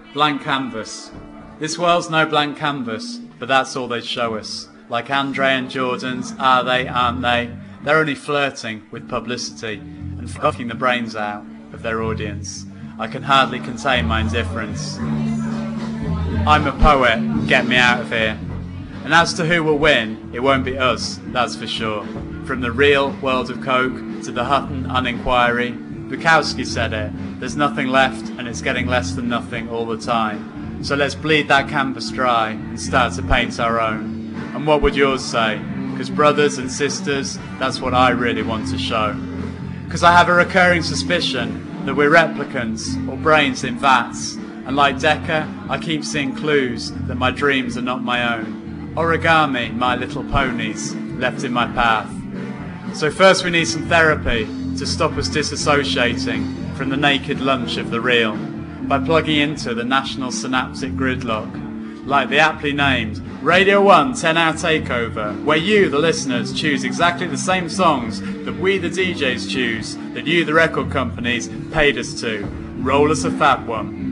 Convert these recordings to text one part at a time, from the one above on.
Blank canvas. This world's no blank canvas, but that's all they show us. Like Andre and Jordan's Are They, Aren't They? They're only flirting with publicity and fucking the brains out of their audience. I can hardly contain my indifference. I'm a poet, get me out of here. And as to who will win, it won't be us, that's for sure. From the real world of coke to the Hutton Uninquiry, Bukowski said it, there's nothing left and it's getting less than nothing all the time. So let's bleed that canvas dry and start to paint our own. And what would yours say? Because brothers and sisters, that's what I really want to show. Because I have a recurring suspicion that we're replicants or brains in vats. And like Decker, I keep seeing clues that my dreams are not my own. Origami, my little ponies, left in my path. So first we need some therapy to stop us disassociating from the naked lunch of the real by plugging into the national synaptic gridlock. Like the aptly named Radio 1 10-hour takeover, where you, the listeners, choose exactly the same songs that we, the DJs, choose, that you, the record companies, paid us to. Roll us a fat one.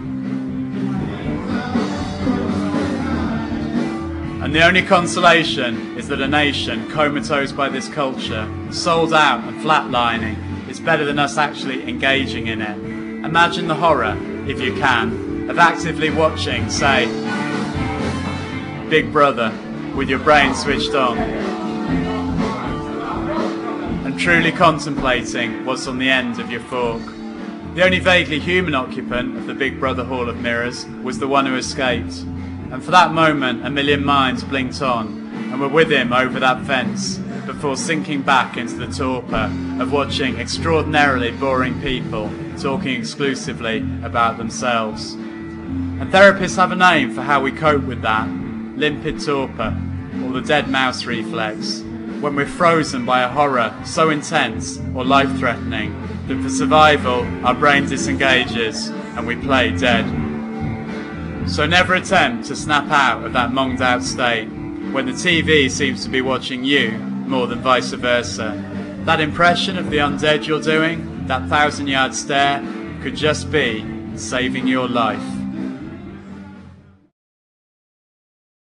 And the only consolation is that a nation comatose by this culture, sold out and flatlining, is better than us actually engaging in it. Imagine the horror, if you can, of actively watching, say, Big Brother, with your brain switched on, and truly contemplating what's on the end of your fork. The only vaguely human occupant of the Big Brother Hall of Mirrors was the one who escaped. And for that moment, a million minds blinked on and were with him over that fence before sinking back into the torpor of watching extraordinarily boring people talking exclusively about themselves. And therapists have a name for how we cope with that: limpid torpor, or the dead mouse reflex, when we're frozen by a horror so intense or life-threatening that for survival our brain disengages and we play dead. So never attempt to snap out of that monged out state when the TV seems to be watching you more than vice versa. That impression of the undead you're doing, that 1,000-yard stare, could just be saving your life.